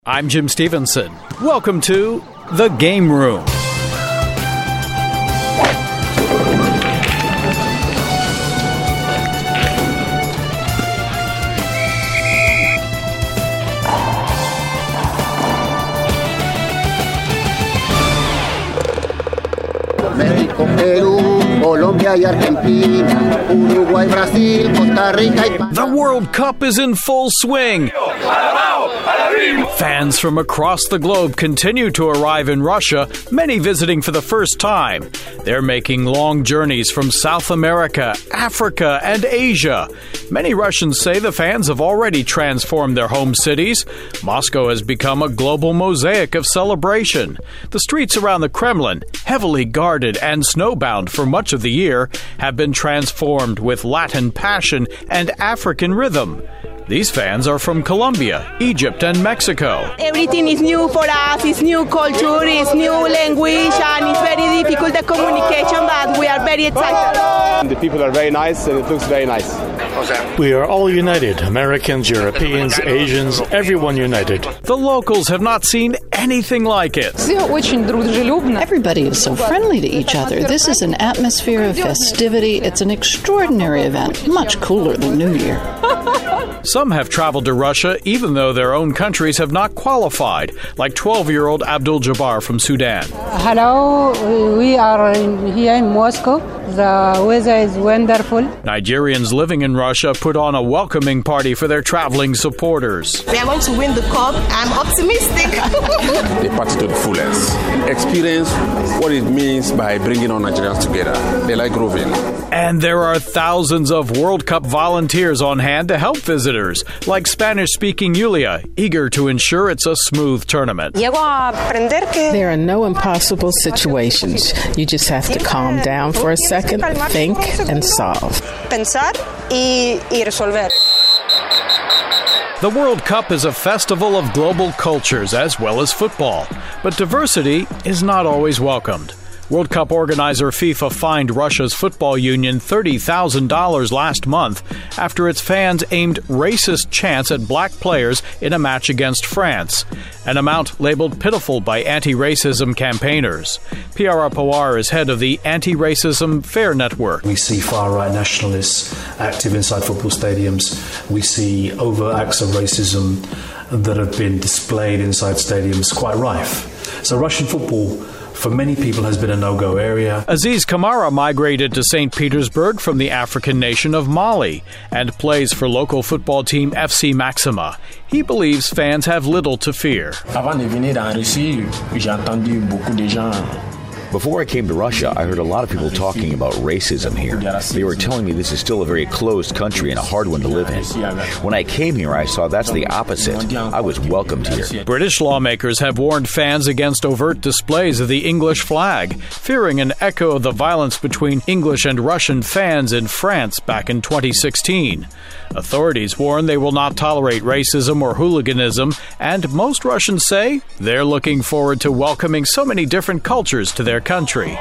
I'm Jim Stevenson. Welcome to The Game Room. México, Perú, Colombia y Argentina, Uruguay, Brasil, Costa Rica y The World Cup is in full swing. Fans from across the globe continue to arrive in Russia, many visiting for the first time. They're making long journeys from South America, Africa, and Asia. Many Russians say the fans have already transformed their home cities. Moscow has become a global mosaic of celebration. The streets around the Kremlin, heavily guarded and snowbound for much of the year, have been transformed with Latin passion and African rhythm. These fans are from Colombia, Egypt, and Mexico. Everything is new for us. It's new culture, it's new language, and it's very difficult the communication, but we are very excited. The people are very nice, and it looks very nice. We are all united. Americans, Europeans, Asians, everyone united. The locals have not seen anything like it. Everybody is so friendly to each other. This is an atmosphere of festivity. It's an extraordinary event, much cooler than New Year. Some have traveled to Russia even though their own countries have not qualified, like 12-year-old Abdul Jabbar from Sudan. Hello, we are here in Moscow. The weather is wonderful. Nigerians living in Russia put on a welcoming party for their traveling supporters. We are going to win the cup. I'm optimistic. They party to the fullest. Experience what it means by bringing on Nigerians together. They like grooving. And there are thousands of World Cup volunteers on hand to help visitors, like Spanish-speaking Yulia, eager to ensure it's a smooth tournament. There are no impossible situations. You just have to calm down for a second, think, and solve. The World Cup is a festival of global cultures as well as football, but diversity is not always welcomed. World Cup organizer FIFA fined Russia's football union $30,000 last month after its fans aimed racist chants at black players in a match against France, an amount labeled pitiful by anti-racism campaigners. Piara Pawar is head of the Anti-Racism Fair Network. We see far-right nationalists active inside football stadiums. We see overt acts of racism that have been displayed inside stadiums, quite rife. So Russian football, for many people, has been a no-go area. Aziz Kamara migrated to St. Petersburg from the African nation of Mali and plays for local football team FC Maxima. He believes fans have little to fear. Before I came to Russia, I heard a lot of people talking about racism here. They were telling me this is still a very closed country and a hard one to live in. When I came here, I saw that's the opposite. I was welcomed here. British lawmakers have warned fans against overt displays of the English flag, fearing an echo of the violence between English and Russian fans in France back in 2016. Authorities warn they will not tolerate racism or hooliganism, and most Russians say they're looking forward to welcoming so many different cultures to their country.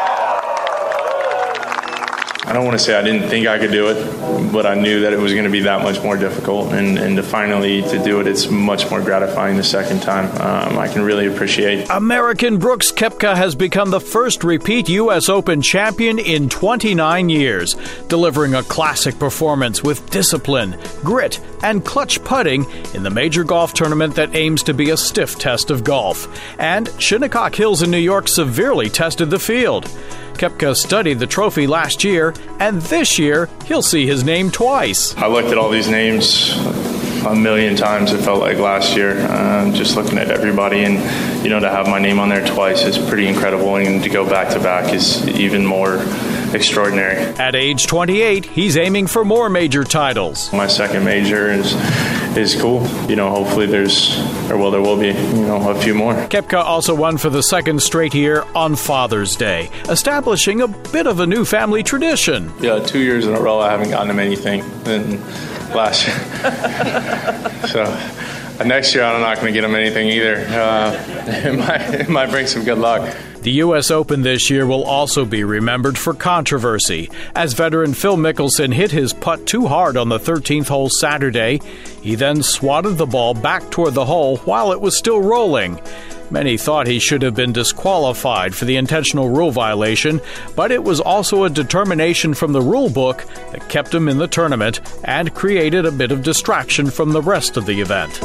I don't want to say I didn't think I could do it, but I knew that it was going to be that much more difficult, and to do it, it's much more gratifying the second time. I can really appreciate. American Brooks Koepka has become the first repeat U.S. Open champion in 29 years, delivering a classic performance with discipline, grit, and clutch putting in the major golf tournament that aims to be a stiff test of golf. And Shinnecock Hills in New York severely tested the field. Koepka studied the trophy last year, and this year he'll see his name twice. I looked at all these names a million times, it felt like last year, just looking at everybody, and to have my name on there twice is pretty incredible, and to go back to back is even more extraordinary. At age 28, he's aiming for more major titles. My second major is cool. Hopefully there will be, a few more. Koepka also won for the second straight year on Father's Day, establishing a bit of a new family tradition. Yeah, 2 years in a row I haven't gotten him anything, and last year. So Next year, I'm not going to get him anything either. It might bring some good luck. The U.S. Open this year will also be remembered for controversy, as veteran Phil Mickelson hit his putt too hard on the 13th hole Saturday. He then swatted the ball back toward the hole while it was still rolling. Many thought he should have been disqualified for the intentional rule violation, but it was also a determination from the rule book that kept him in the tournament and created a bit of distraction from the rest of the event.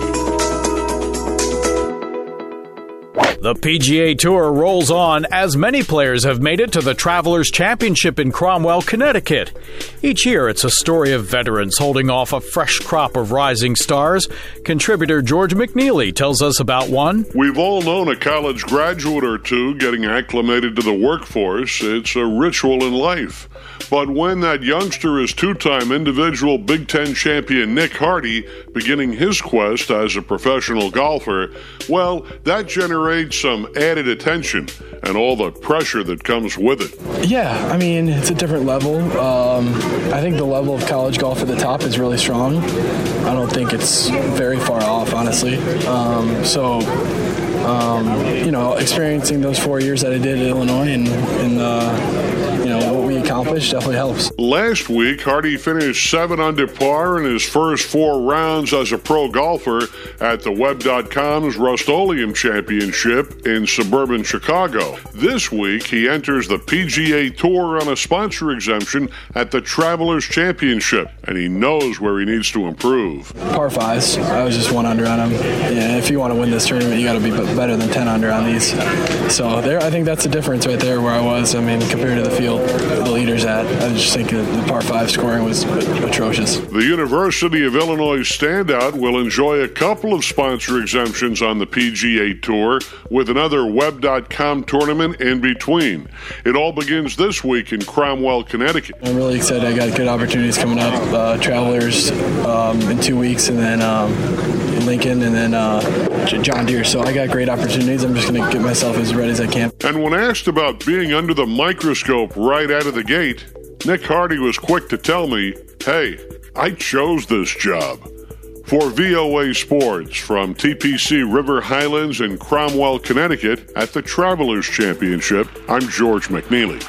The PGA Tour rolls on as many players have made it to the Travelers Championship in Cromwell, Connecticut. Each year, it's a story of veterans holding off a fresh crop of rising stars. Contributor George McNeely tells us about one. We've all known a college graduate or two getting acclimated to the workforce. It's a ritual in life. But when that youngster is two-time individual Big Ten champion Nick Hardy beginning his quest as a professional golfer, well, that generates some added attention and all the pressure that comes with it. Yeah, I mean, it's a different level. I think the level of college golf at the top is really strong. I don't think it's very far off, honestly. Experiencing those 4 years that I did at Illinois and what we accomplished definitely helps. Last week, Hardy finished 7 under par in his first 4 rounds as a pro golfer at the Web.com's Rust-Oleum Championship in suburban Chicago. This week, he enters the PGA Tour on a sponsor exemption at the Travelers Championship, and he knows where he needs to improve. Par 5s, I was just 1 under on them. Yeah, if you want to win this tournament, you got to be better than 10 under on these. So there, I think that's the difference right there where I was. I mean, compared to the field, the leaders at, I just think the par 5 scoring was atrocious. The University of Illinois standout will enjoy a couple of sponsor exemptions on the PGA Tour with another Web.com tournament in between. It all begins this week in Cromwell, Connecticut. I'm really excited. I got good opportunities coming up. Travelers in 2 weeks, and then Lincoln, and then John Deere. So I got great opportunities. I'm just going to get myself as ready as I can. And when asked about being under the microscope right out of the gate, Nick Hardy was quick to tell me, hey, I chose this job. For VOA Sports from TPC River Highlands in Cromwell, Connecticut at the Travelers Championship, I'm George McNeely.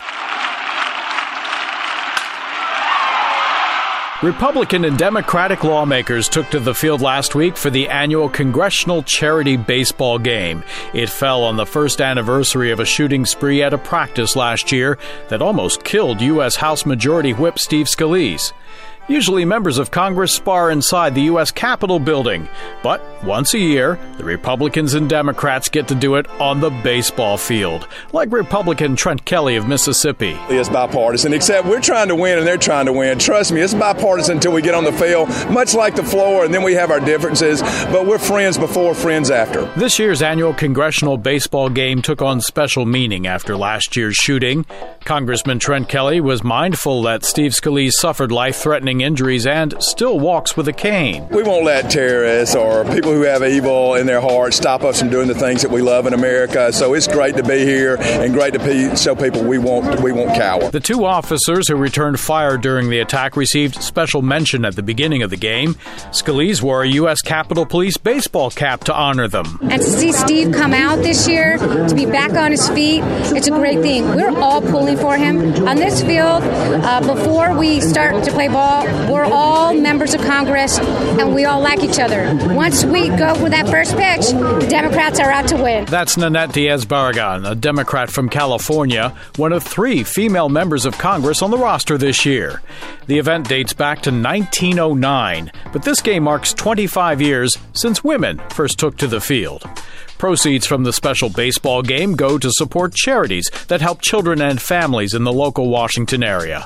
Republican and Democratic lawmakers took to the field last week for the annual Congressional Charity Baseball Game. It fell on the first anniversary of a shooting spree at a practice last year that almost killed U.S. House Majority Whip Steve Scalise. Usually members of Congress spar inside the U.S. Capitol building, but once a year, the Republicans and Democrats get to do it on the baseball field, like Republican Trent Kelly of Mississippi. It's bipartisan, except we're trying to win and they're trying to win. Trust me, it's bipartisan until we get on the field, much like the floor, and then we have our differences, but we're friends before, friends after. This year's annual Congressional Baseball Game took on special meaning after last year's shooting. Congressman Trent Kelly was mindful that Steve Scalise suffered life-threatening injuries and still walks with a cane. We won't let terrorists or people who have evil in their hearts stop us from doing the things that we love in America. So it's great to be here and great to show people we won't cower. The 2 officers who returned fire during the attack received special mention at the beginning of the game. Scalise wore a U.S. Capitol Police baseball cap to honor them. And to see Steve come out this year, to be back on his feet, it's a great thing. We're all pulling for him. On this field, before we start to play ball, we're all members of Congress, and we all like each other. Once we go with that first pitch, the Democrats are out to win. That's Nanette Diaz-Barragan, a Democrat from California, one of 3 female members of Congress on the roster this year. The event dates back to 1909, but this game marks 25 years since women first took to the field. Proceeds from the special baseball game go to support charities that help children and families in the local Washington area.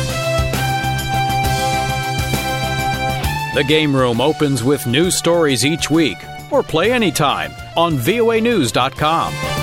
The Game Room opens with new stories each week, or play anytime on voanews.com.